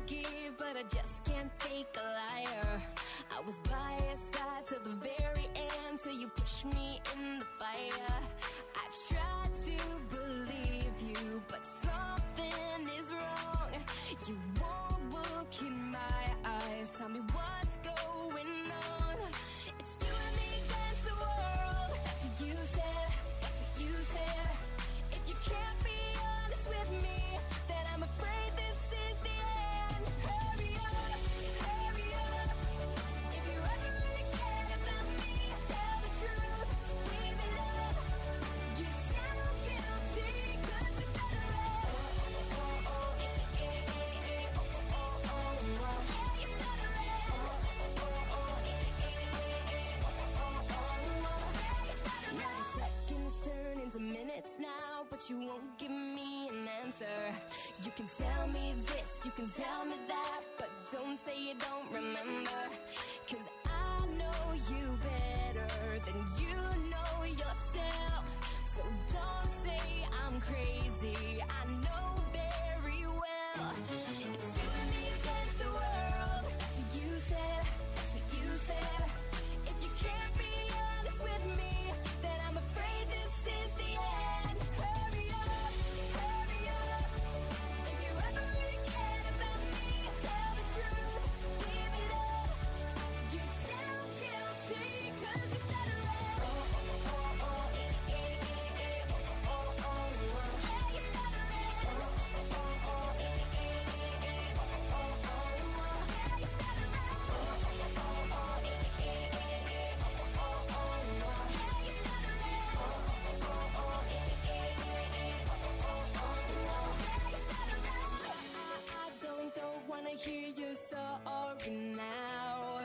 forgive, but I just can't take a liar. I was by your side till the very end, till you pushed me in the fire. I tried to believe you, but something is wrong. You won't look in my eyes, tell me what's going on. It's you and me against the world. That's what you said, that's what you said. If you can't be honest with me, then I'm afraid this is the end. Hurry up, hurry up. If you ever really cared about me, tell the truth, leave it up. You sound guilty, cause you said it right. Oh, oh, oh, eh, eh, eh, eh, oh, oh, oh, oh, oh. Yeah, you said it right. Oh, oh, oh, eh, eh, eh, eh, oh, oh, oh, oh. Yeah, you said it right. Now seconds turn into minutes now, but you won't give me an answer. You can tell me this, you can tell me that, but don't say you don't remember. Cause I know you better than you know yourself. So don't say I'm crazy, I know very well. It's you and me against the world. That's what you said, that's what you said. If you can't be honest with me, then I'm afraid this is the end. Hurry up, hurry up. If you ever really cared about me, tell the truth, leave it up. You sound guilty, cause you said it right. Oh, oh, oh, oh, eh, eh, eh, eh, oh, oh, oh, oh. Yeah, you said it right. Oh, oh, oh, eh, eh, eh, eh, oh, oh, oh, oh. Yeah, you said it right. Oh, oh, oh, eh, eh, eh, eh, oh, oh, oh, oh. Yeah, you said it right. Oh, oh, oh, eh, eh, eh, eh, oh, oh, oh, oh. Yeah, you said it right. I don't wanna hear you sorry now.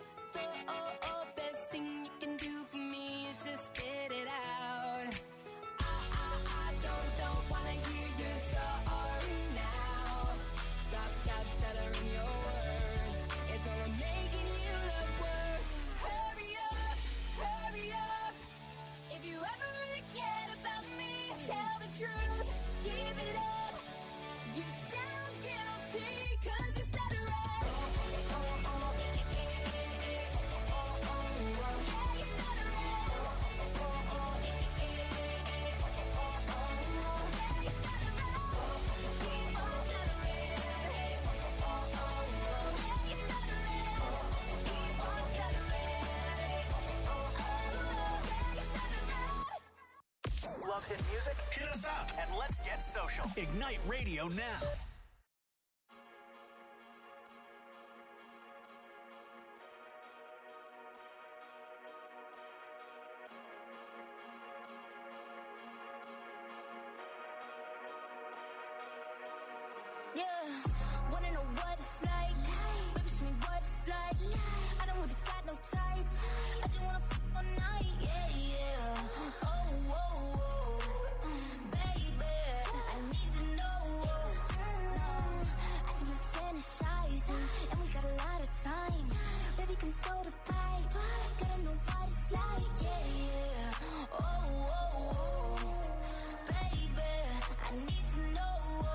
The best thing you can do for me is just spit it out. I don't wanna hear you sorry now. Stop stuttering your words. It's only making you look worse. Hurry up, hurry up. If you ever really cared about me, tell the truth, give it up. You sound guilty, cause you said it right. Oh, oh, oh, eh, eh, eh, eh, oh, oh, oh, oh. Yeah, you said it right. Oh, oh, oh, eh, eh, eh, eh, oh, oh, oh, oh. Yeah, you said it right. Keep on stuttering. Oh, oh, oh, oh. Yeah, you said it right. Keep on stuttering. Oh, oh, oh, oh. Yeah, you said it right. Love hit music? Hit us up and let's get social. Ignite Radio now. Yeah, wanna know what it's like? Baby, show me what it's like. I don't really got no tights. I just wanna all night, yeah, yeah. Oh, oh, oh, baby, I need to know. I just been fantasizing, and we got a lot of time. Baby, come throw the pipe. Gotta know what it's like, yeah, yeah. Oh, oh, oh, baby, I need to know.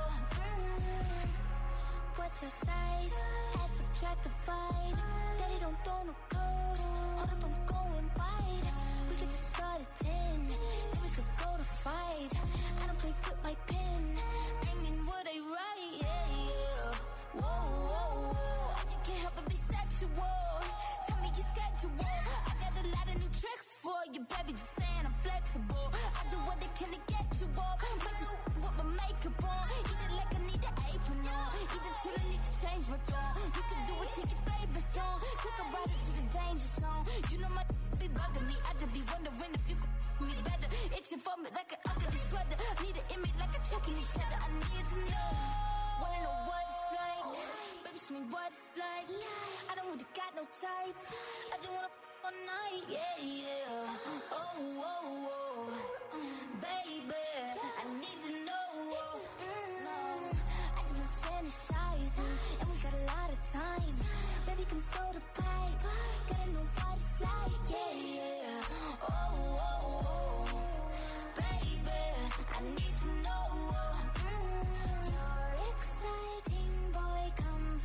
What's your size? Add, subtract, divide. Daddy don't throw no code. Hold up, I'm going wide. We could just start at 10, then we could go to 5. I don't play with my pen. Aiming what I write, yeah, yeah. Whoa, whoa, whoa. I just can't help but be sexual. Tell me your schedule. I got a lot of new tricks for you, baby. Just saying I'm flexible. I do what I can to get you off. Might just with my makeup on. Eat it like I need an apron on. Either till I need to change my tone. You can do it to your favorite song. Take a ride into the danger zone. You know my be bugging me. I just be wondering if you could me better. Itching for me like an ugly sweater. Need an image like a checking each other. I need to know. Wanna know what it's like? Baby, show me what it's like. I don't really got no tights. I just wanna all night, yeah, yeah. Oh, oh, oh, baby, I need to know. I just been fantasizing, and we got a lot of time. Baby, come throw the pipe. Gotta know what it's like, yeah, yeah. Oh, oh, oh, baby, I need to know. You're exciting, boy, come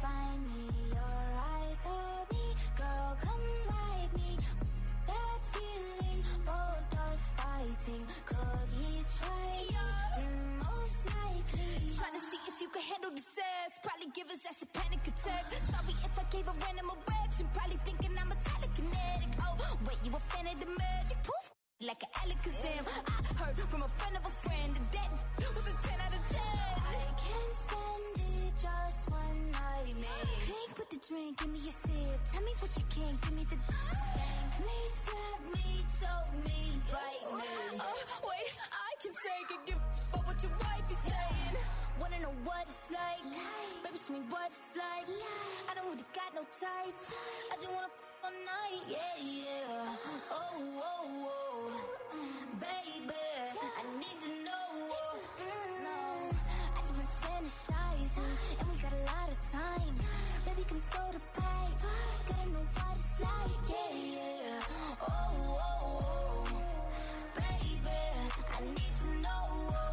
wanted the magic, poof, like an Alakazam. I heard from a friend of a friend that was a 10 out of 10. I can't stand it, just one night, man. Pink with the drink, give me a sip. Tell me what you can, give me the spank me, slap me, choke me, bite me. Wait, I can take it, give up what your wife is saying. Wanna know what it's like? Baby, show me what it's like. I don't really got no tights. I just wanna all night, yeah, yeah. Oh, oh, oh, baby, I need to know. I just been fantasizing, and we got a lot of time. Baby, can throw the pipe. Gotta know what it's like, yeah, yeah. Oh, oh, oh, baby, I need to know.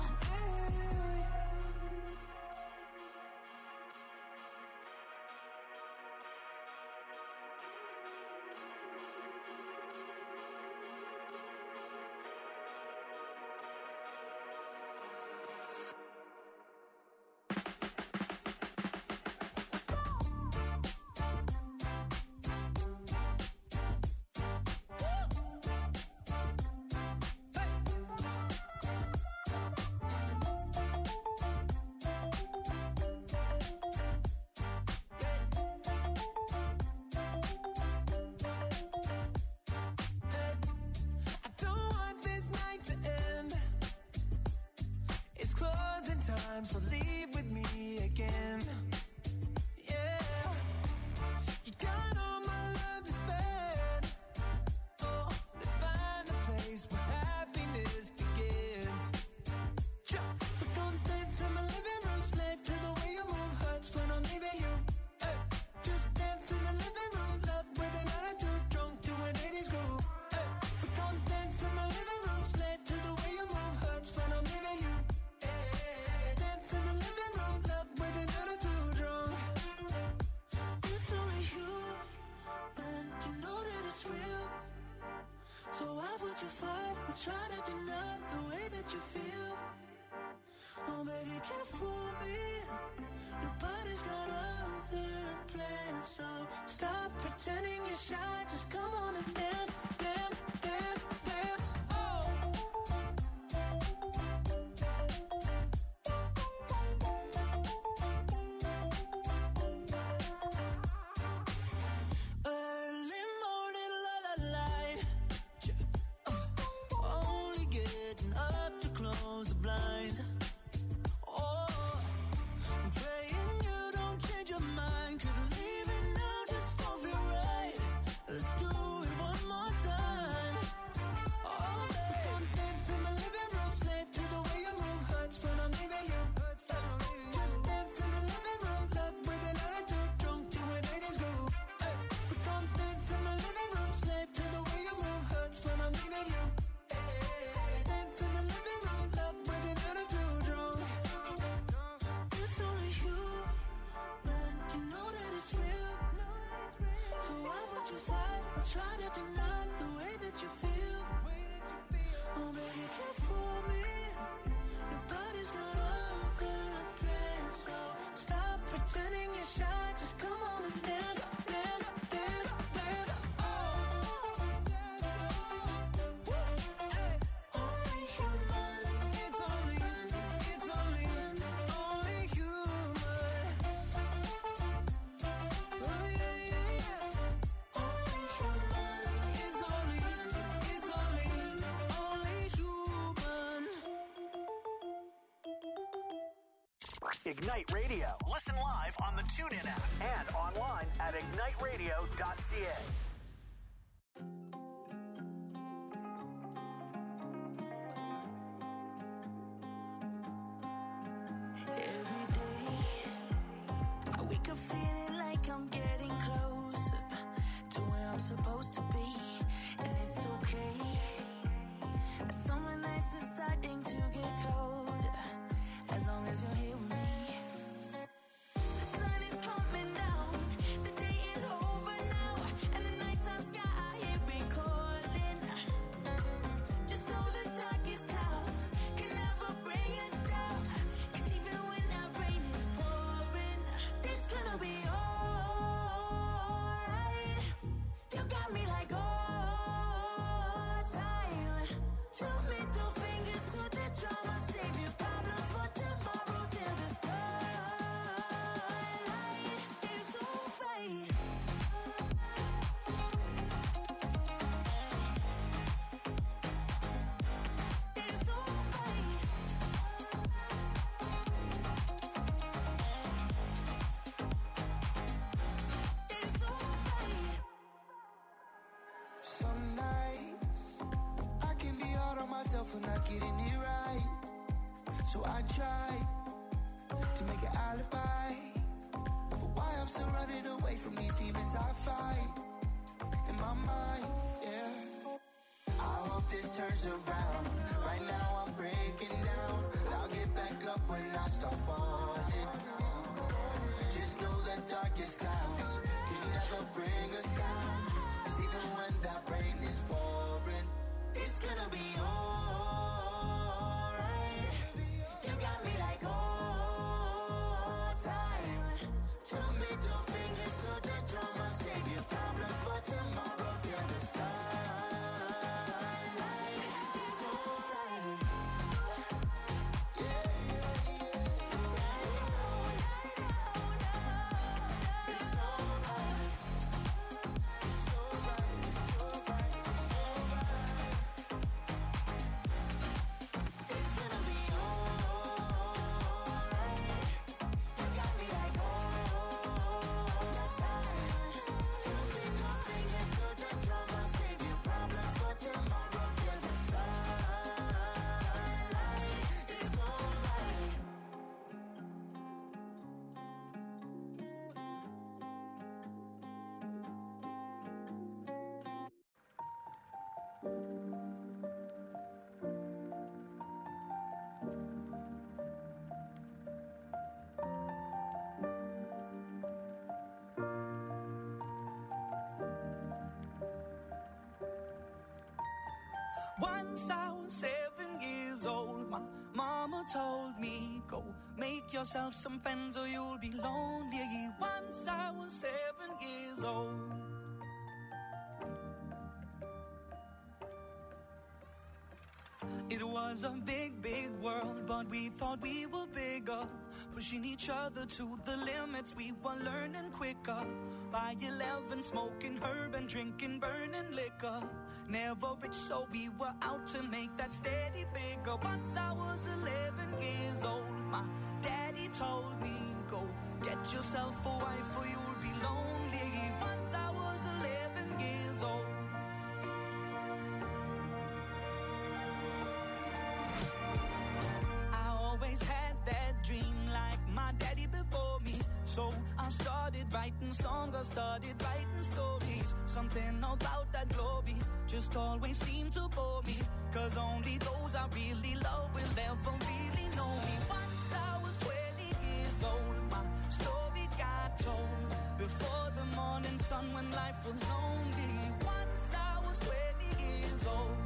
So leave with me again. Yeah, you got all my love to spend. Oh, let's find a place where happiness begins. We don't dance in my living room, slave to the way you move. Hurts when I'm leaving you. Hey, just dance in the living room, love with an attitude, drunk to an 80s groove. Hey, we don't dance in my living room, slave to the way you move. Hurts when I'm leaving you. So why would you fight or try to deny the way that you feel? Oh baby, can't fool me. Your body's got other plans. So stop pretending you're shy. Just come on and dance, dance, dance, dance. Oh. Early morning, la la light. Only getting up to close the blinds. Oh, I'm praying you don't change your mind, 'cause leaving now just don't feel right. Let's do it one more time. Oh, baby, come dance in my living room, slave to the way you move. Hurts when I'm leaving you. Just dance in the living room, love with an attitude, drunk to an 80s groove. We come dance in my living room, slave to the way you move. Hurts when I'm leaving you. Dance in the living room, love with an attitude, drunk. It's only you, man, you know that it's real. So why would you fight or try to deny the way that you feel? Oh baby, can't fool me. Your body's got other plans. So stop pretending you're shy. Just come on and dance, dance, dance, dance. Oh. Only human. It's only human. Oh yeah, yeah, yeah. Only human. It's only human. Ignite Radio. Listen live on the TuneIn app and online at igniteradio.ca. Every day I wake up feeling like I'm getting closer to where I'm supposed to be, and it's okay. Summer nights are starting to get colder, as long as you're here with me. The sun is coming down, the day is over now, and the night myself for not getting it right. So I try to make an alibi, but why I'm still running away from these demons I fight in my mind, yeah. I hope this turns around. Right now I'm breaking down. I'll get back up when I start falling. Just know the darkest clouds can never bring us down. 'Cause even when that rain is pouring, it's gonna be alright. You got me like all time. Two middle fingers to the drum. I'll save your problems for tomorrow till the sunlight. It's alright. Yeah, yeah, yeah. It's alright. It's alright. It's alright. It's alright. It's gonna be alright. You got me like all the time. Two middle fingers to the drum. I'll save your problems for tomorrow till the sunlight. It's alright. Once I was 7 years old, my mama told me, go make yourself some friends or you'll be lonely. Once I was 7 years old. It was a big, big world, but we thought we were bigger, pushing each other to the limits. We were learning quicker. By 11, smoking herb and drinking burning liquor. Never rich, so we were out to make that steady figure. Once I was 11 years old, my daddy told me, go get yourself a wife or you'll be lonely. Once I was 11 years old. Always had that dream like my daddy before me. So I started writing songs, I started writing stories. Something about that glory just always seemed to bore me. 'Cause only those I really love will ever really know me. Once I was 20 years old, my story got told. Before the morning sun when life was lonely. Once I was 20 years old.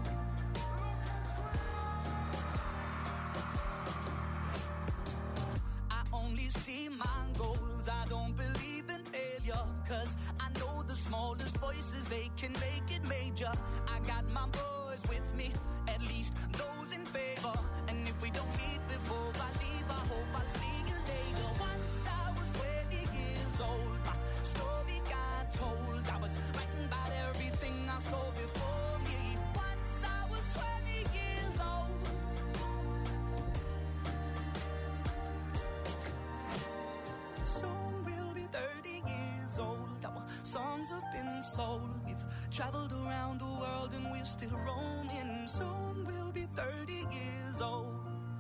Only see my goals, I don't believe in failure. 'Cause I know the smallest voices, they can make it major. I got my boys with me, at least those in favor. And if we don't meet before I leave, I hope I'll see you later. Once I was 20 years old, my story got told. I was writing about everything I saw before me. Once I was 20 years old. Soon we'll be 30 years old. Our songs have been sold. We've traveled around the world and we're still roaming. Soon we'll be 30 years old.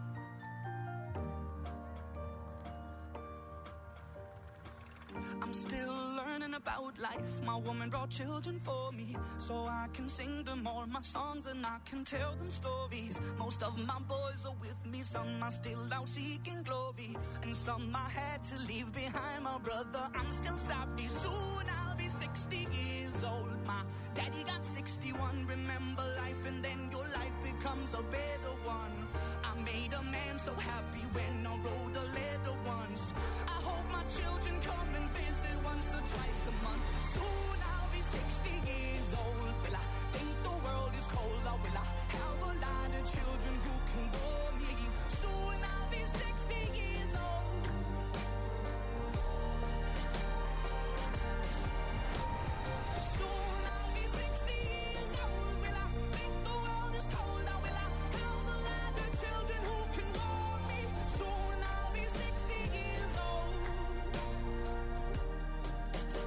I'm still learning about life. My woman brought children for me, so I can sing them all my songs and I can tell them stories. Most of my boys are with me, some are still out seeking glory, and some I had to leave behind. My brother, I'm still sorry. Soon I'll be 60 years old. My daddy got 61. Remember life and then your life becomes a better one. I made a man so happy when I wrote a letter once. I hope my children come and visit once or twice a month. Soon I'll be 60 years old. Will I think the world is cold, or will I have a lot of children who can warm me? Soon I'll be 60 years old. Soon I'll be 60 years old. Will I think the world is cold, or will I have a lot of children who can warm me? Soon I'll be 60 years old.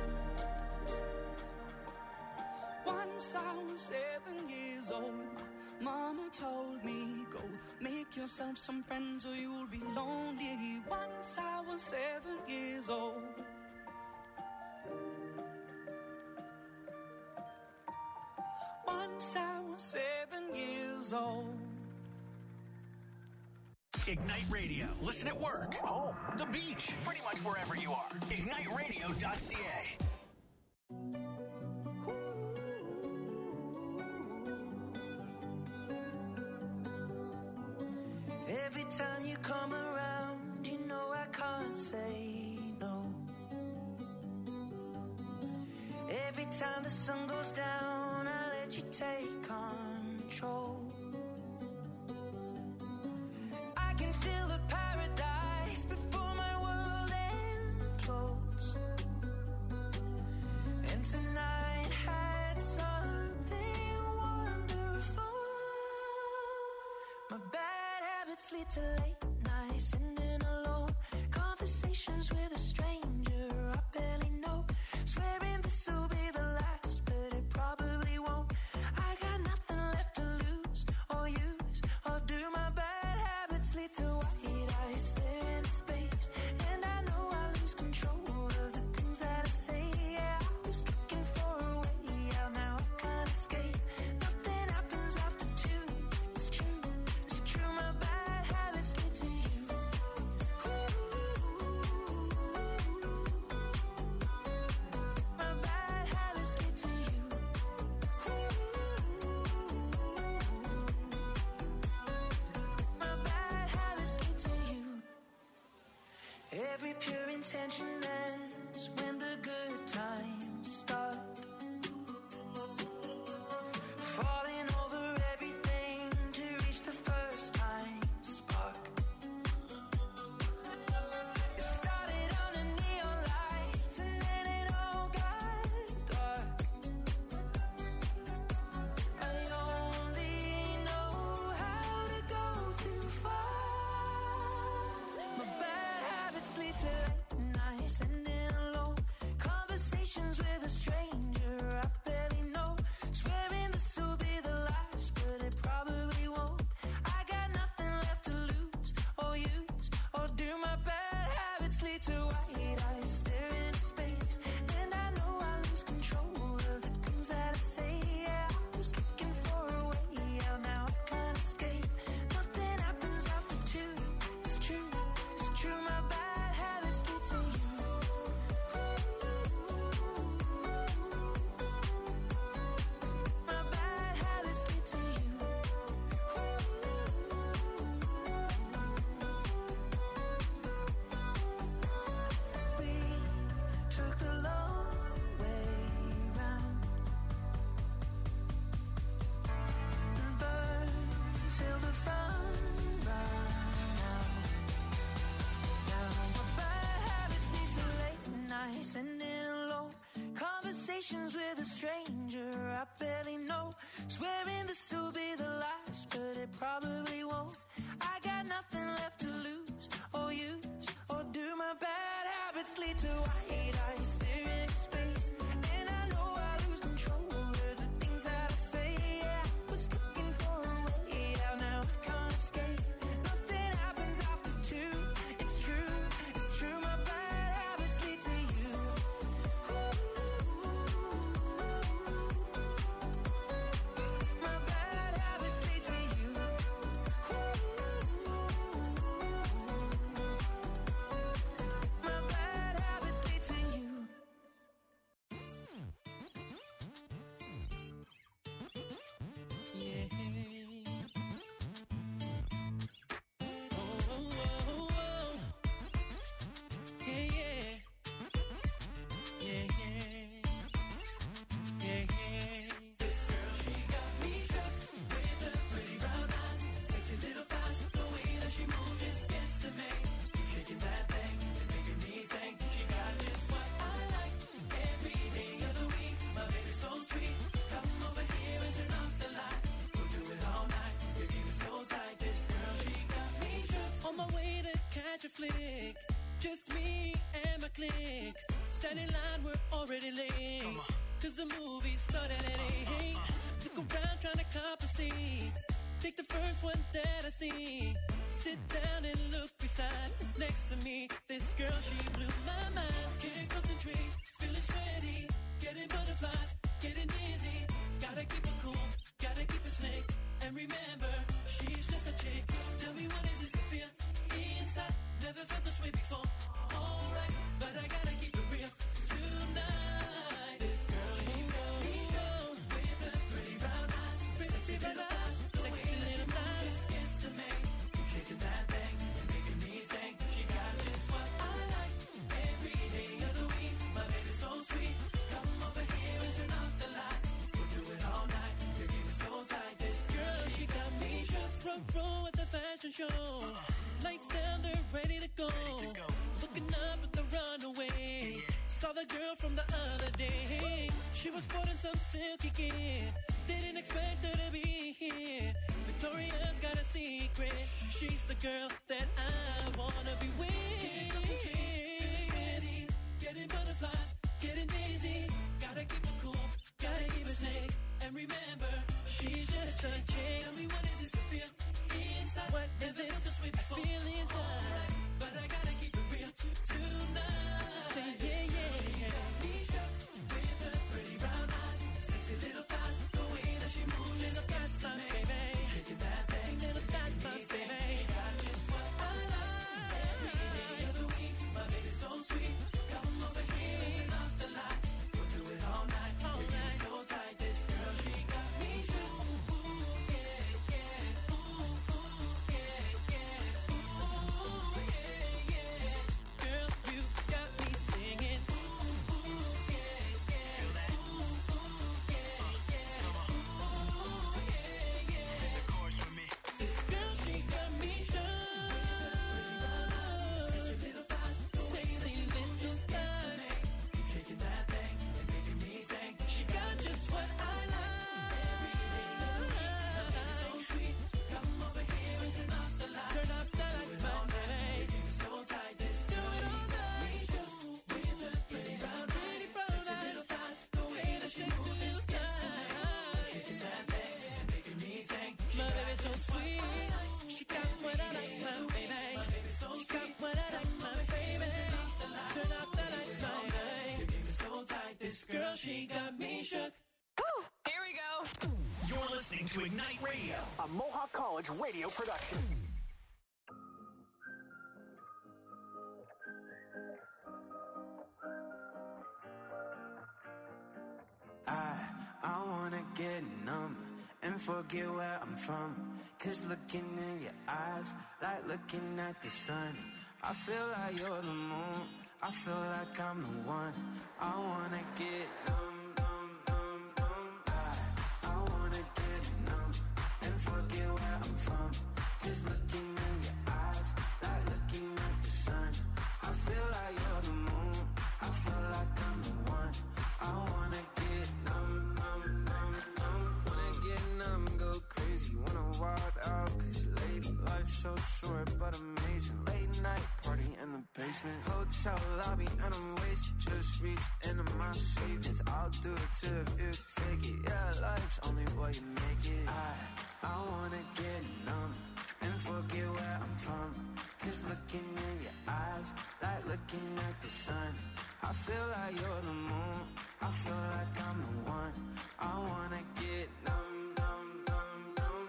Once I was 7 years old. Mama told me, go make yourself some friends or you'll be lonely. Once I was 7 years old. Once I was 7 years old. Ignite Radio. Listen at work, home, the beach, pretty much wherever you are. IgniteRadio.ca. Every time you come around, you know I can't say no. Every time the sun goes down, I let you take control. I can feel the paradise before my world implodes. And tonight had something wonderful. My bad habits lead to late nights, sitting alone. Conversations with a stranger I barely know. Swearing this will be the last, but it probably won't. I got nothing left to lose or use or do. My bad habits lead to white eyes stare into space, and I know I lose control of the things that I say. Yeah, I was looking for a way out, now I can't escape. Nothing happens after 2. It's true, it's true. My bad habits lead to you. My bad habits lead to you. My bad habits lead to you. Every pure intention ends when the good times start. Falling over everything to reach the first time spark. It started under neon lights and then it all got dark. I only know how to go too far. My bad habits lead to late nights, sitting alone. Conversations with a stranger I barely know. Swearing this will be the last, but it probably won't. I got nothing left to lose or use or do. My bad habits lead to white eyes stare into space, and I know I lose control of the things that I say. Yeah, I was looking for a way out, now I can't escape. Nothing happens after 2. It's true, it's true. My bad habits lead to you. My bad habits lead to you. We took the long way round and burned till the fun ran out. Now my bad habits lead to late nights, sitting alone. Conversations with a stranger I barely know. Swearing this will be the last, but it probably won't. I got nothing left to lose or use or do. My bad habits lead to white eyes stare into space, and I know I lose control of the things that I say. Yeah, I was looking for a way out, now I can't escape. Nothing happens after 2. It's true, it's true. My bad habits lead to you. My bad habits lead to you. My bad habits lead to you. Yeah. Oh, oh, oh, oh. Yeah, yeah. Yeah, yeah. Yeah, yeah. This girl, she got me shook with her pretty brown eyes, sexy little thighs, the way that she moves just gets to me. Keep shaking that thing and making me sing. She got just what I like every day of the week. My baby's so sweet. Come over here and turn off the lights. We'll do it all night. Your game is so tight. This girl, she got me shook. On my way to catch a flick, just me and my clique. Standing in line, we're already late. Cause the movie started at 8. Look around trying to cop a seat. Gotta keep it cool, gotta keep it slick. And remember, she's just a chick. Tell me what is this you feel inside? Never felt this way before. Alright, but I gotta keep it real. Tonight, this girl, she got me show. With her pretty brown eyes, pretty brown eyes, sexy little thighs. Gets to me, keep shaking that thing and making me sing. She got just what I like. Every day of the week, my baby's so sweet. Come over here and turn off the lights. We'll do it all night. Your game is so tight. This girl, she got me shook. Front row at the fashion show. Lights down, they're ready to go. Looking up at the runaway. Saw the girl from the other day. She was sporting some silky gear. Didn't expect her to be here. Victoria's got a secret. She's the girl that I wanna be with. Getting butterflies, getting dizzy. Gotta keep it cool, gotta keep it slick. And remember, she's just a chick. Tell me what is this you feel inside? What is this I feel inside? Right, but I gotta keep it real tonight. Say yeah, yeah, yeah. Misha, with her pretty brown eyes, sexy little thighs, the way that she moves is a gas line, baby. Shaking that thing, little gas line, baby. She got just what I like. Every day of the week, my baby's so sweet. Come over here and turn off the lights. We'll do it all night. All night. So tight, this girl, she got me shook. She got me shook. Ooh, here we go. You're listening to Ignite Radio, a Mohawk College radio production. I wanna get numb and forget where I'm from. Cause looking in your eyes, like looking at the sun. I feel like you're the moon, I feel like I'm the one. I wanna get numb, numb, numb, numb. I wanna get numb and forget where I'm from. Cause looking in your eyes, like looking at the sun. I feel like you're the moon, I feel like I'm the one. I wanna get numb, numb, numb, numb. Wanna get numb, go crazy, wanna wild out. Cause lady, life's so short but amazing. Late night party in the basement, hotel lobby and I'm wasted. Just reached into my savings, I'll do it too if you take it. Yeah, life's only what you make it. I wanna get numb and forget where I'm from. Cause looking in your eyes, like looking at the sun. I feel like you're the moon, I feel like I'm the one. I wanna get numb, numb, numb, numb.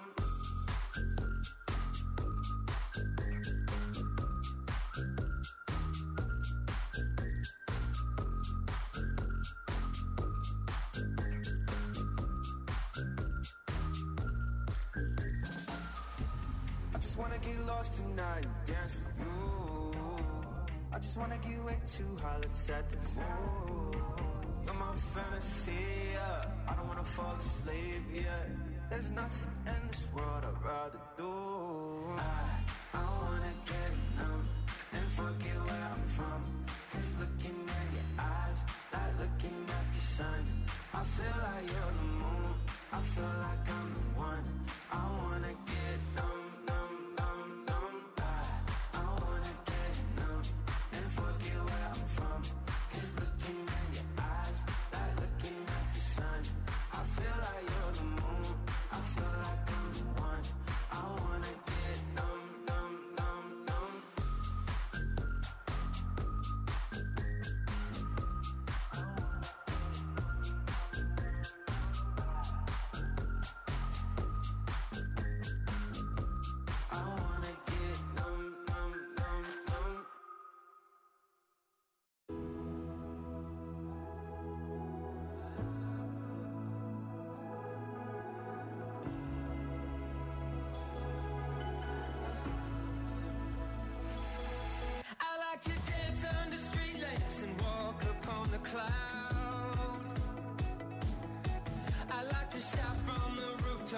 I just wanna get lost tonight and dance with you. I just wanna get way too high, let's set the mood. You're my fantasy, yeah. I don't wanna fall asleep, yeah. There's nothing in this world I'd rather do. I wanna get numb and forget where I'm from. Cause looking at your eyes, like looking at the sun. I feel like you're the moon, I feel like I'm the one. I wanna get numb, numb, numb, numb. I wanna get numb and forget where I'm from. Cause looking at your eyes, like looking at the sun. I feel like you're the moon, I feel like I'm the one. I wanna get numb, numb, numb, numb.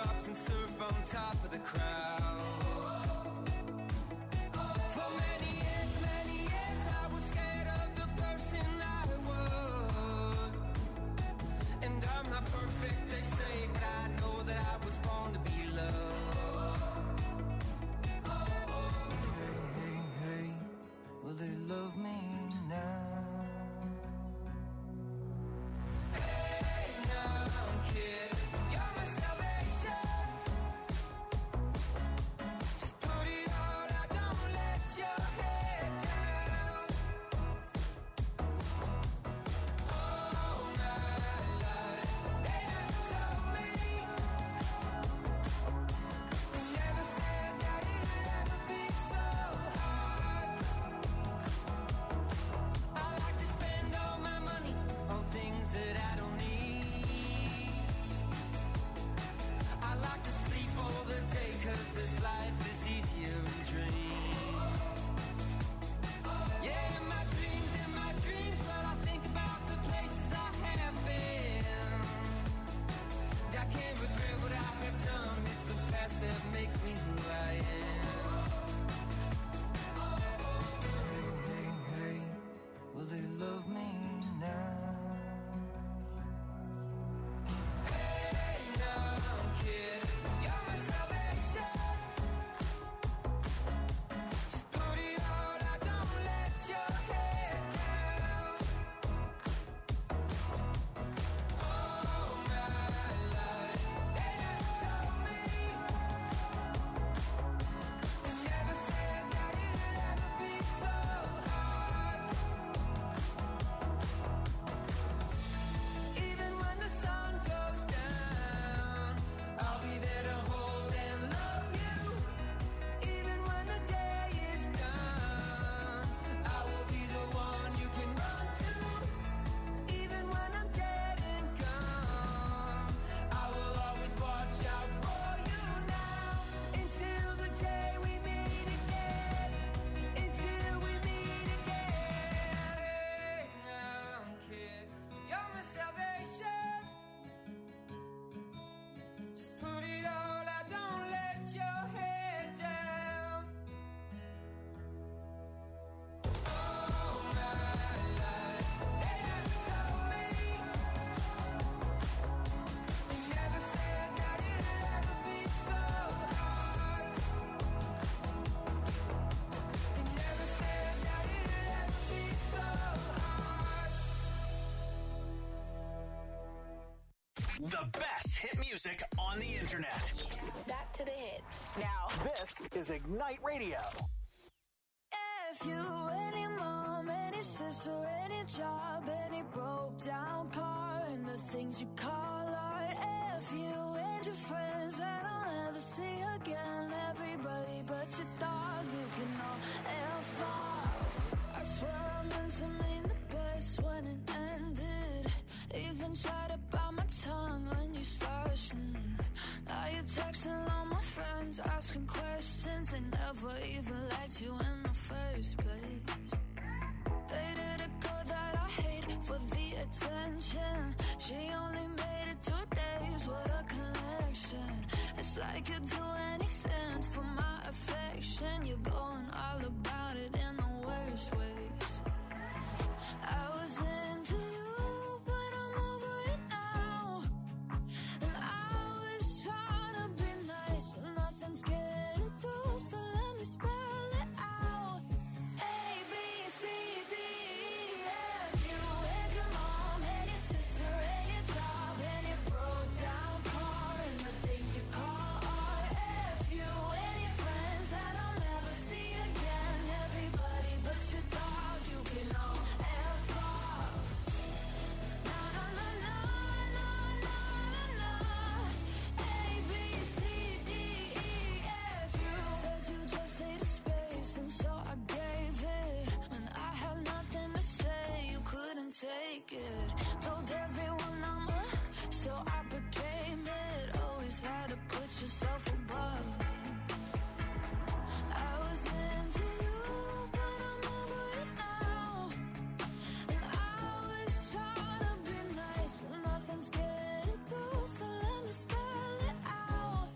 tops and surf on top of the crowd. For many years I was scared of the person I was. And I'm not perfect, they say, but I know that I was born to be loved. Hey, hey, hey, will they love me now? The best hit music on the internet. Back to the hits. Now, this is Ignite Radio. If you, any mom, any sister, any job, any broke down car, and the things you call art. If you and your friends that I'll never see again, everybody but your dog, you can all F off. I swear I meant to mean the best when it ended. Even tried to bite my tongue when you started. Now you're texting all my friends, asking questions. They never even liked you in the first place. Dated a girl that I hate for the attention. She only made it 2 days with a connection. It's like you'd do anything for my affection. You're going all about it in the worst ways. I was into you, but I'm over it now. And I was trying to be nice, but nothing's getting through, so let me spell it out. A, B, C, D, E, F. You and your mom and your sister and your job and your broke down car and the things you call art. F you and your friends that I'll never see again. Everybody but your dog, you can all F off. Na na na na na na na na. A, B, C, D, E, F. You said you just needed space, and so I gave it. When I had nothing to say, you couldn't take it. Told everyone I'm so I became it. Always had to put yourself above me. I was into you, but I'm over it now. And I was trying to be nice, but nothing's getting through, so let me spell it out.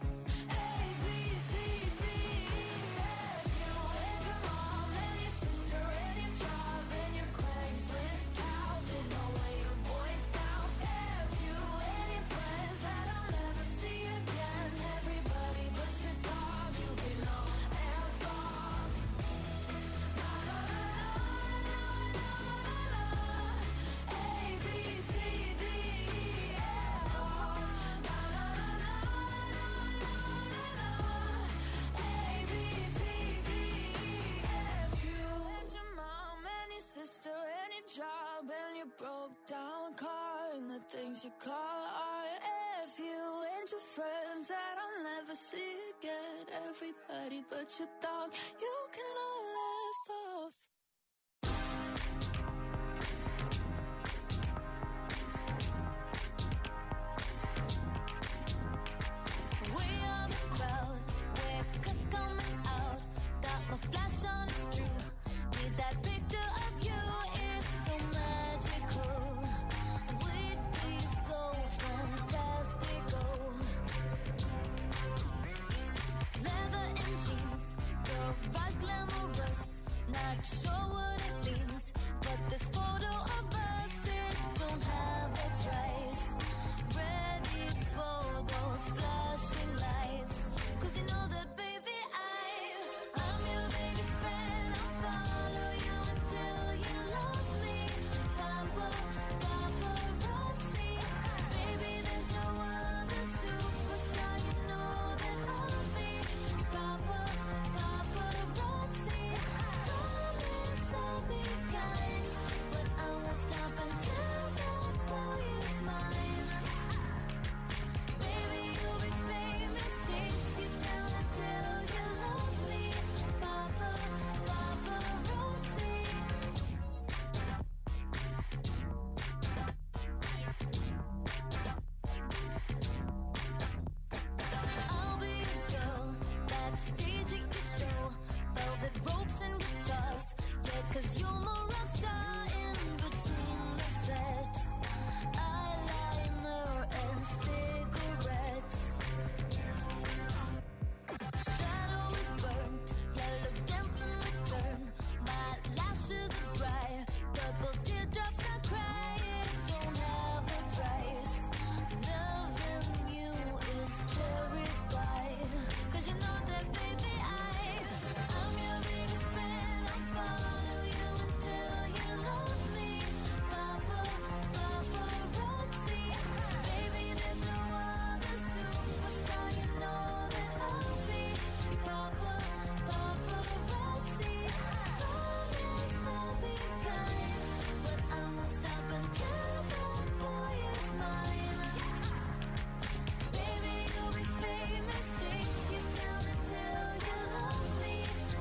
broke down car and the things you call art. If you and your friends that I'll never see again, everybody but your dog, you can all laugh off. We are the crowd, we're coming out. Got my flash on, it's true. Need that picture of you, it's so magical. We'd be so fantastical. Leather and jeans, garage glamorous. Not sure what it means, but this photo of us, it don't have a price. Ready for those flashing lights, 'cause you know that baby I'm your biggest fan. I'll follow you until you love me. Paparazzi, baby there's no other superstar. You know that I'll be your paparazzi. Promise I'll be kind, but I won't stop until that boy is mine. Baby you'll be famous, chase you down until you love me. Paparazzi. I'll be a girl backstage at your show, velvet ropes and guitars. Yeah, 'cause you're my rock star in between the sets. Eyeliner and cigarettes. Shadow is burnt, yellow dancing return. My lashes are dry, purple teardrops I cry. It don't have a price. Loving you is cherry pie, 'cause you know that baby I'm your biggest fan. I'll follow you until you love me. Paparazzi, baby there's no other superstar. You know that I'll be your paparazzi. Promise I'll be kind, but I won't stop until that boy is mine. Baby you'll be famous, chase you down until you love me.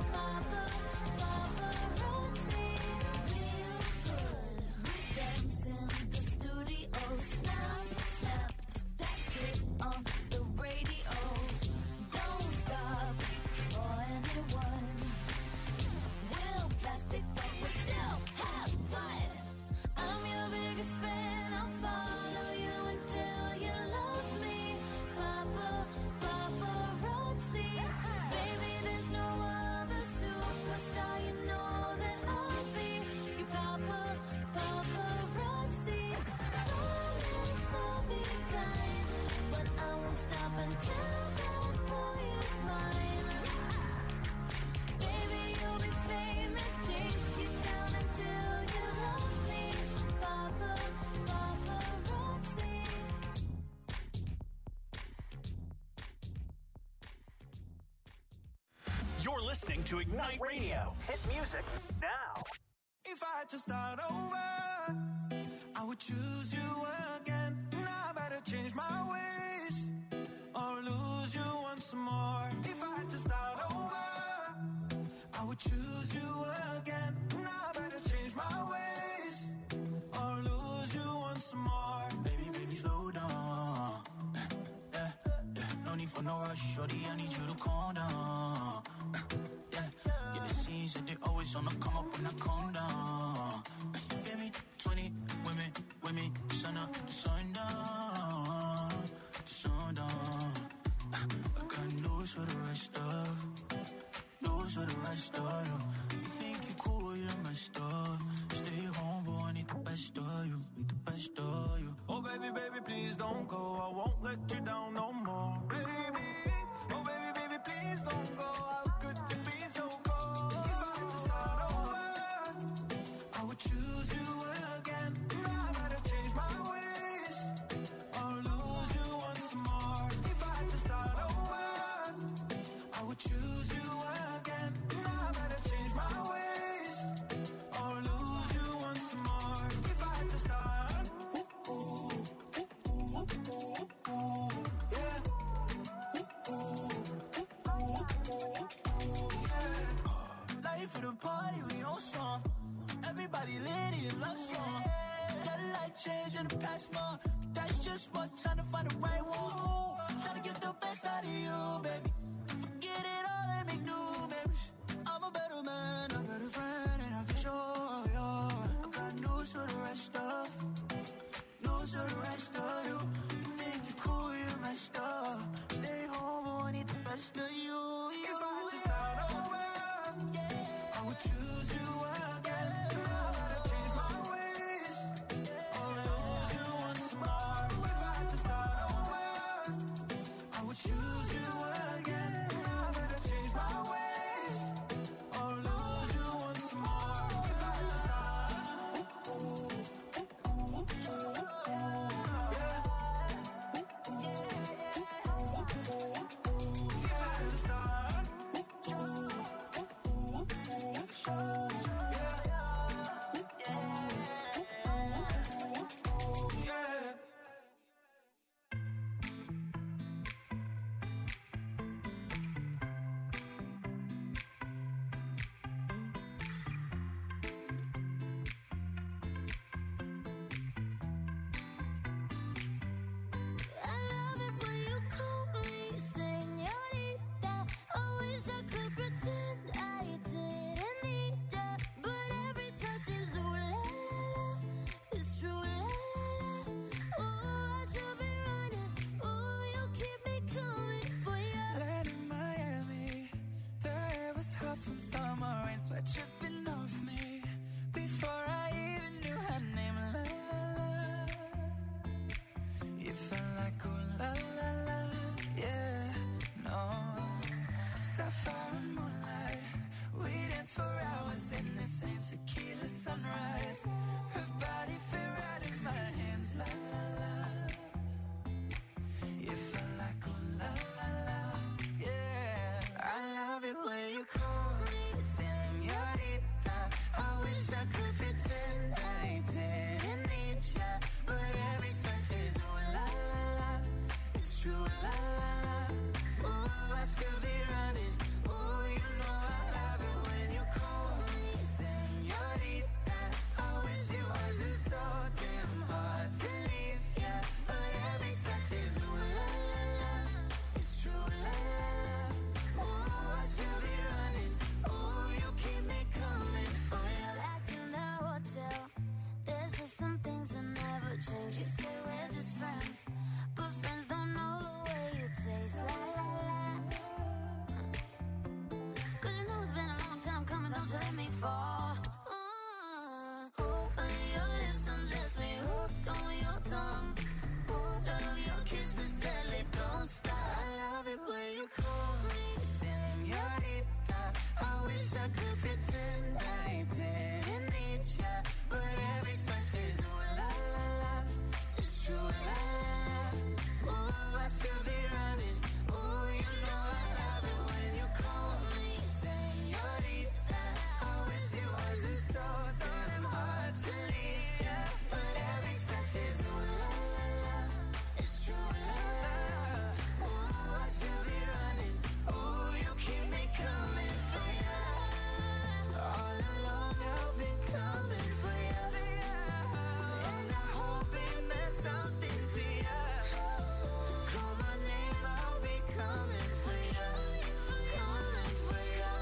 Paparazzi, real good. Dance in the studio, snap, that shit on the radio. Don't stop for anyone. We'll plastic, but we still have fun. I'm your biggest fan. I'll follow you until you love me. Paparazzi, baby there's no other superstar. You know that I'll be your paparazzi. Promise I'll be kind, but I won't stop until that boy is mine. Baby you'll be famous, chase you down until you love me. Paparazzi. You're listening to Ignite Radio. Hit music now. If I had to start over, I would choose you again. Now I better change my ways or lose you once more. If I had to start over, I would choose you again. Now I better change my ways or lose you once more. Baby, slow down. No need for no rush, shorty, I need you to calm down. Yeah, the scenes that they always on the come up when I calm down. You feel me? 20 women, sun up, sun down, sundown. I got news for the rest of you. You think you cool, you're messed up. Stay home, boy, I need the best of you, Oh baby, please don't go. I won't let you down no more, baby. Oh baby, please don't go. How could you be so cold? If I had to start over, I would choose you again. Now I better change my ways or lose you once more. If I had to start over, I would choose you again. Now I better change my ways or lose you once more. If I had to love song. Got a life change in the past month. That's just what time to find the right one. Ooh, trying to get the best out of you, baby. Forget it all and make new memories. I'm a better man, a better friend, and I can show you. I got news for the rest of, news for the rest of you. You think you're cool, you're messed up. Stay home, I need the best of you. If I had to start over, yeah, I would choose you again. I gotta change my ways, I'll lose you once more. If I had to start over, I would choose you again. I gotta change my ways, I'll lose you once more. If I had to start, ooh, ooh, ooh, ooh, ooh, ooh, yeah. I love it when you call me señorita. I wish I could pretend I didn't need ya, but every touch is ooh la la la. It's true la la la. Oh, I should be running. Oh, you keep me coming for ya. Land in Miami, the air was hot from summer rain, sweat dripping off me before I even knew her name. La la la, you felt like ooh la la la, yeah, no. Sapphire and moonlight, we danced for hours in the same tequila sunrise. Her body fit right in my hands, la la la. You felt like ooh la la la, yeah. I love it when you call me señorita. I wish I could pretend I didn't need ya, but every touch is ooh la la la. It's true la la la. Ooh, I should be running. Ooh, you know I love it when you call me señorita. I wish it wasn't so damn hard to leave ya, but every touch is ooh la la la. It's true la la la. Ooh, I should be running. Ooh, you keep me coming for ya. Back to the hotel. There's just some things that never change. You say we're just friends, but friends don't know the way you taste. La la la. 'Cause you know it's been a long time coming. Don't you let me fall. On your lips, undress me. Hooked on your tongue. Love your kisses, deadly. Don't stop. I love it when you call me señorita. I wish I could pretend I didn't need ya, but every touch is ooh la la la. It's true la la la. Ooh, I should be running. Ooh, you know I love it when you call me señorita. I wish it wasn't so damn hard to leave ya, but every touch is ooh la la la. It's true la la la. Ooh, I should be running. Ooh, you keep me coming for ya. All along I've been coming for ya, and I hope it meant something to ya. Call my name, I'll be coming for ya, coming for ya,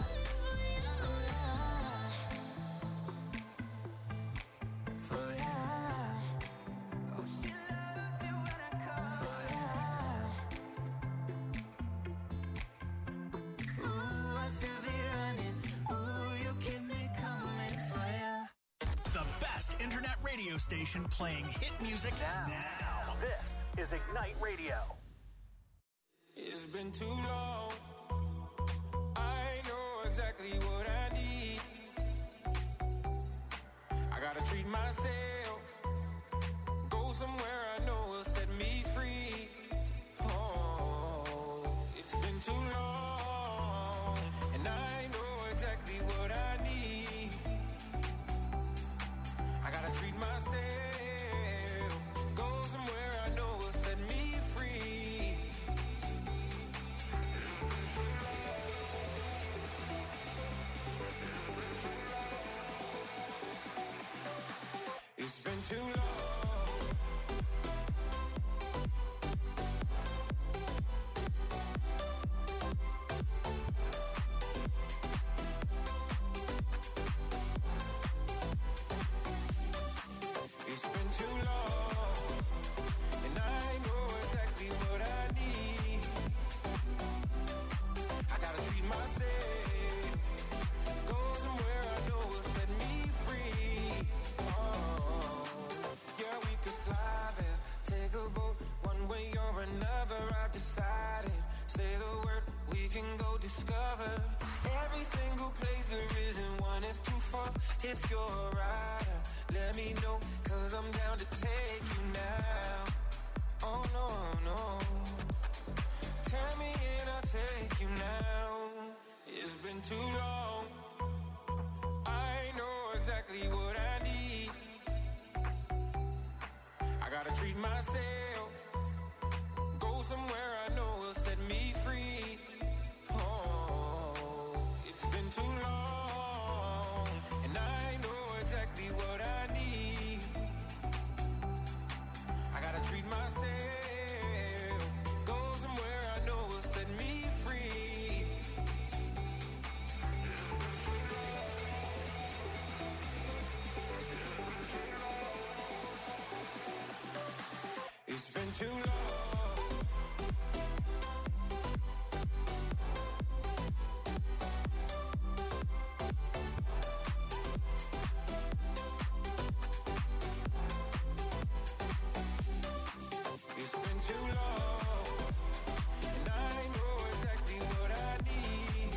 for ya. Oh, she loves it when I call for ya. Ooh, I should be running. Ooh, you keep me coming for ya. The best internet radio station playing hit music now. This is Ignite Radio. It's been too long. I know exactly what I need. I gotta treat myself. Go somewhere I know will set me free. Oh, it's been too long. And I know exactly what I need. I gotta treat myself. Go somewhere I know will set me free. discovered. Every single place there isn't one is too far. If you're a rider, let me know, 'cause I'm down to take you now. Oh no, no. Tell me and I'll take you now. It's been too long. I know exactly what I need. I gotta treat myself. Go somewhere I know will set me free. Oh, it's been too long, and I know exactly what I need. I gotta treat myself. Go somewhere I know will set me free. It's been too long. It's been too long, and I know exactly what I need.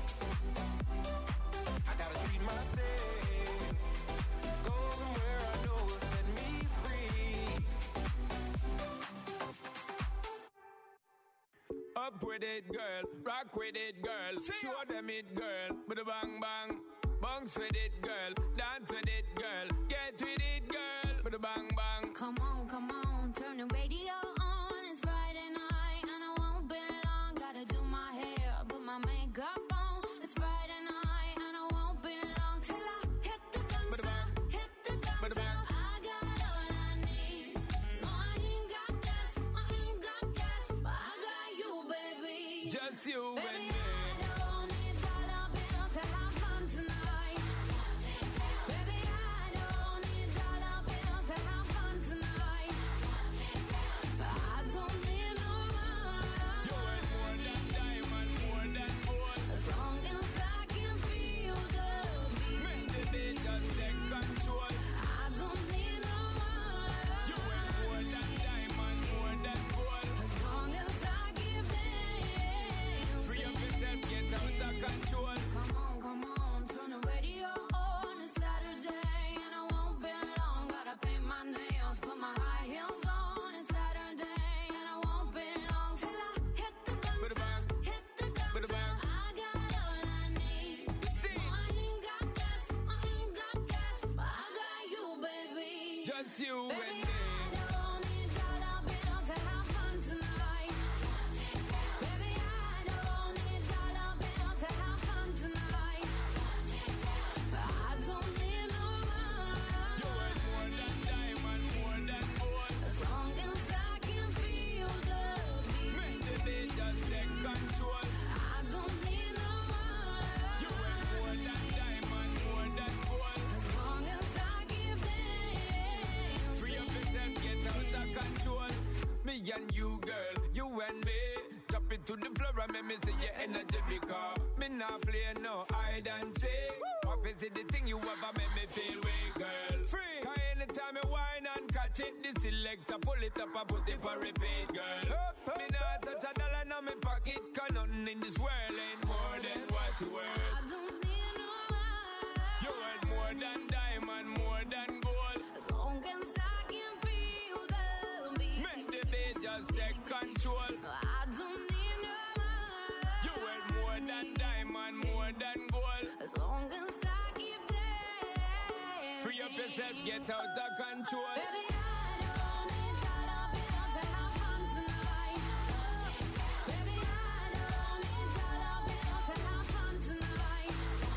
I gotta treat myself. Go somewhere I know will set me free. Up with it, girl. Rock with it, girl. Show them it, girl. With a bang bang. Bounce with it, girl. Dance with it, girl. Get with it, girl. With a bang bang. Come on, turn the radio on. It's Friday night and I won't be long. Gotta do my hair, put my makeup on. It's Friday night and I won't be long till I hit the guns now, hit the guns now. I got all I need. No, I ain't got cash, but I got you, baby. Just you Baby, and me. I don't need dollar bills to have fun tonight. Baby, I don't need dollar bills to have fun tonight. But I don't need no money. You worth more than diamond, more than gold. As long as I can feel the beat. Make the day just take control. I don't need no money. You worth more than diamond, more than gold. As long as I keep dancing. Free up yourself, get out of control. Come on, turn the radio on. It's Saturday and I won't be long. Gotta paint my nails, put my high heels on. It's Saturday and I won't be long till I hit the guns Bada now, bang. hit the guns Bada now. bang. I got all I need. See, No, I ain't got cash, but I got you, baby. just you Baby, and me. I don't need dollar bills to have fun tonight. Baby, I don't need dollar bills to have fun tonight. But I don't need no You worth more money. than diamond, more than gold. As long as I can feel the beat. Make the day just take control. I don't need no You worth more money. than diamond, more than gold. As long as I keep dancing. Free up yourself, get out of control. Me and you, girl, you and me. Drop it to the floor and make me see your energy because me not play no hide and seek. What is it the thing you ever make me feel weak, girl? Free. Cause anytime you whine and catch it, the selector pull it up and put it for repeat, girl. Me not touch a dollar in my pocket, cause nothing in this world ain't more than what you worth. I don't need no money. You worth more than diamond, more than gold. As long as I can feel the beat. Make the beat just take control. I don't need no money. You worth more than diamond, more than gold. As long as I keep dancing. Free up yourself, get out of control. Baby, I don't need dollar bills to have fun tonight. Baby, I don't need dollar bills to have fun tonight.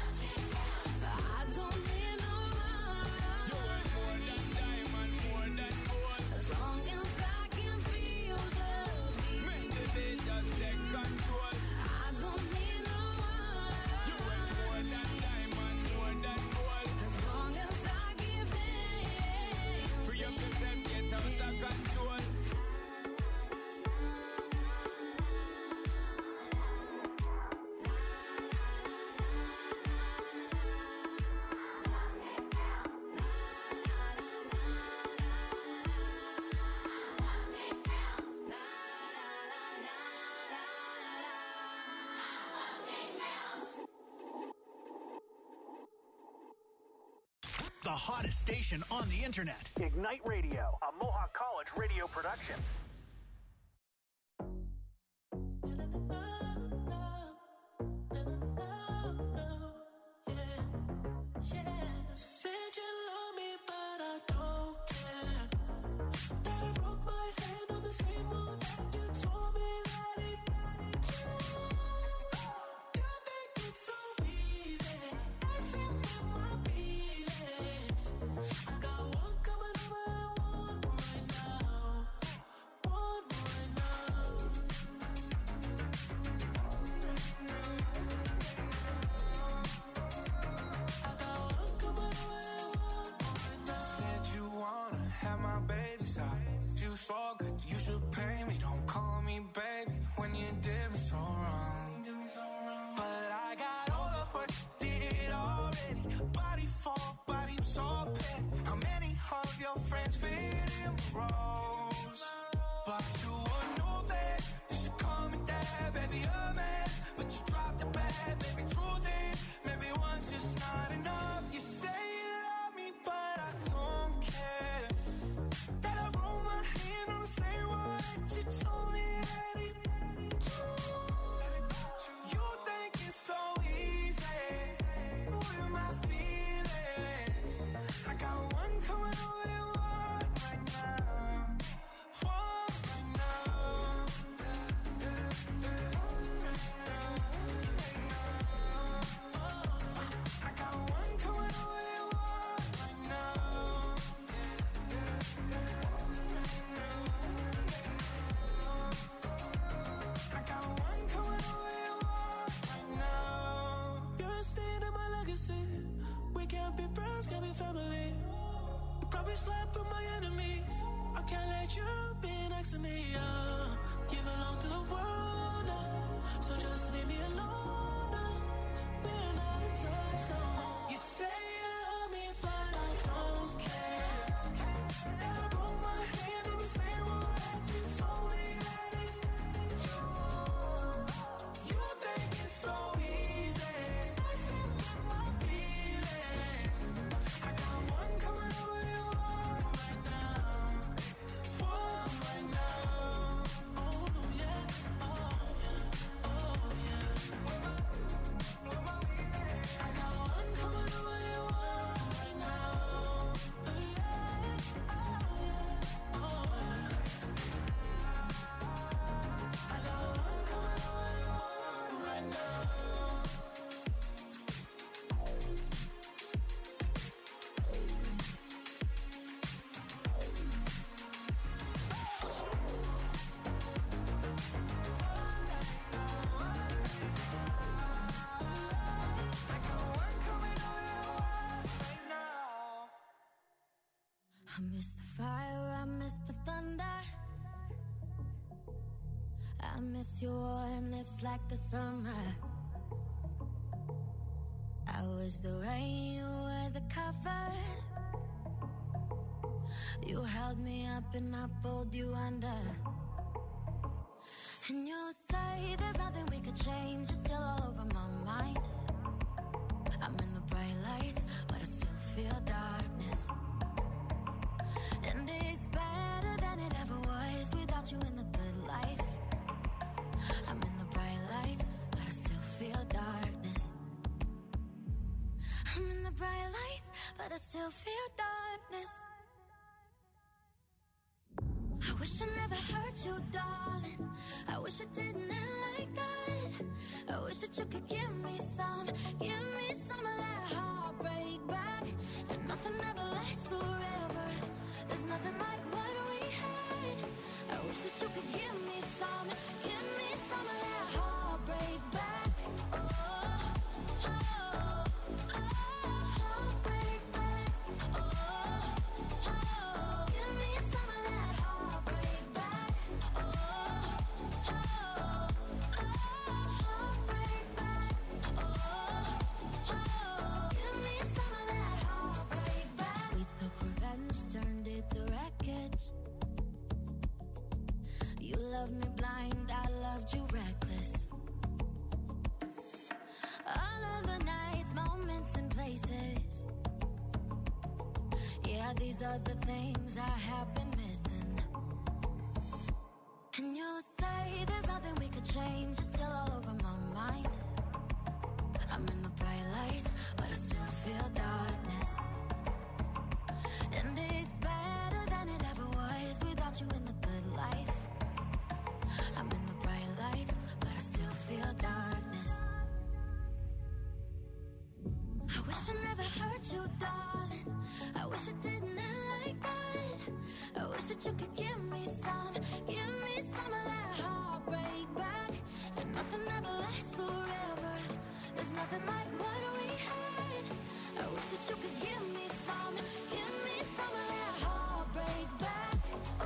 But I don't need no You worth more money. than diamond, more than gold. As long as I can feel the beat. Make the beat just take control. I don't need no You worth more money. than diamond, more than gold. As long as I keep dancing. Free up yourself, the hottest station on the internet. Ignite Radio, a Mohawk College radio production. Said you love me, but I don't care. That I broke my hand on the same one that you told me that it you think it's so easy. Messing with my feelings. I got one coming over and one right now. One right now. Said you wanna have my baby's eyes. You so good, you should pay me. Don't call me baby when you did me so wrong. But I got all of what you did already. Body for body, I'm so petty. How many of your friends fit in rows? But you wouldn't know that. You should call me dad, baby, a man. But you dropped the bag, baby, truth is, maybe once just not enough. You say you love me, but I don't care. That I roll my hand on the same one that you told me that it you think it's so easy. With my feelings, I got one coming over and one right now. One right now. I got one coming over and one right now. I got one coming over and one right now. You're a stain in my legacy. We can't be friends, can't be family. You probably slept with my enemies. I can't let you be next to me. You belong to the world now, so just leave me alone now. We're not in touch no more. You say you love me, but I don't care. And I broke my hand on the same one that you told me that it you think it's so easy. Messing with my feelings. I got one coming over and one right now. One right now. Oh no, yeah. Oh yeah. Oh yeah. I got one coming over and one right now. Yeah. Oh yeah. Oh yeah. I got one coming over and one right now. I got one coming over and one right now. I miss the fire, I miss the thunder. I miss your warm lips like the summer. I was the rain, you were the cover. You held me up and I pulled you under. And you say there's nothing we could change. You're still all over my mind. I'm in the bright lights, but I still feel darkness. And it's better than it ever was without you in the good life. I'm in the bright lights, but I still feel darkness. I'm in the bright lights, but I still feel darkness. I wish I never hurt you, darling. I wish it didn't end like that. I wish that you could give me some of that heartbreak back. And nothing ever lasts forever. There's nothing like what we had. I wish that you could give me some of that heartbreak back. Oh, heartbreak back. Oh, give me some of that heartbreak back. Heartbreak back. Give me some of that heartbreak back. We took revenge, turned it to wreckage. You loved me blind, I loved you reckless. All of the nights, moments and places. Yeah, these are the things I have been missing. And you say there's nothing we could change. You're still all over my mind. I'm in the bright lights, but I still feel darkness. And it's better than it ever was without you in the good life. I'm in the bright lights, but I still feel darkness. I wish I never hurt you, darling. I wish it didn't end like that. I wish that you could give me some of that heartbreak back. And nothing ever lasts forever. There's nothing like what we had. I wish that you could give me some of that heartbreak back. Oh,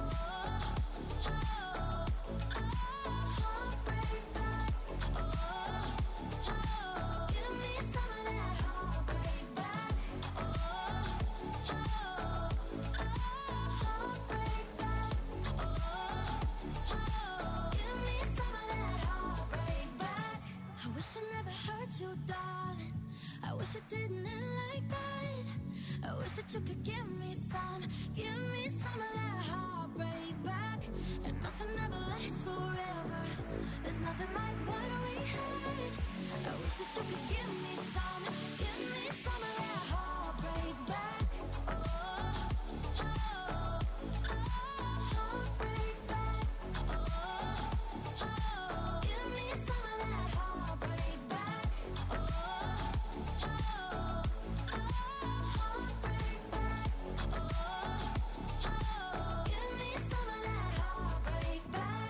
heartbreak back. Oh, give me some of that heartbreak back. Oh, heartbreak back. Oh, give me some of that heartbreak back. I wish I never hurt you, darling. I wish it didn't end like that. I wish that you could give me some of that heartbreak back. And nothing ever lasts forever. There's nothing like what we had. I wish that you could give me some of that heartbreak back. Oh, heartbreak back. Oh, give me some of that heartbreak back. Oh, heartbreak back. Oh, give me some of that heartbreak back.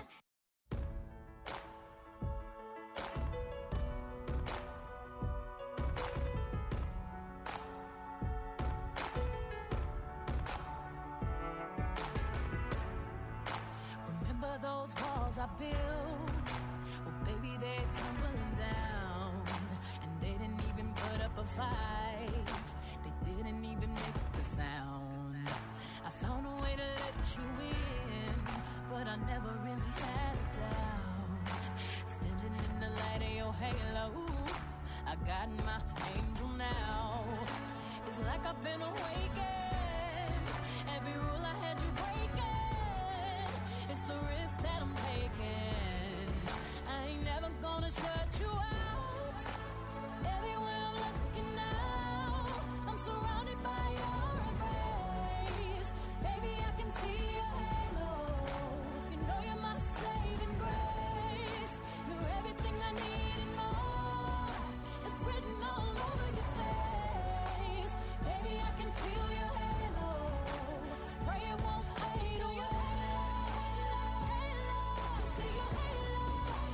Remember those walls I built? Well, baby, they're tumbling down. And they didn't even put up a fight. They didn't even make the sound. I found a way to let you in, but I never really had a doubt. Standing in the light of your halo, I got my angel now. It's like I've been awakened. Every rule I had you breaking. It's the risk that I'm taking. I ain't never gonna shut you out. Everywhere I'm looking now, I'm surrounded by your embrace. Baby, I can see your halo. You know you're my saving grace. You're everything I need and more. It's written all over your face. Baby, I can feel your halo. Pray it won't fade away. Halo, see your halo.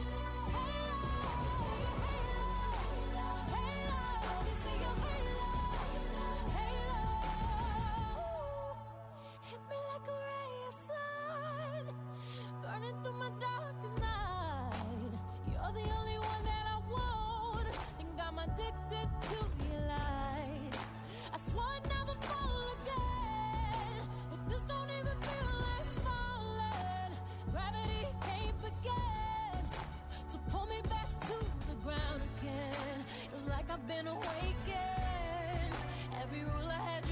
See your halo. Hit me like a ray of sun, burning through my darkest night. You're the only one that I want. Think I'm addicted to your light. I swore I'd never fall again, but this don't even feel like falling. Gravity can't begin to pull me back to the ground again. It was like I've been awakened. Every rule I had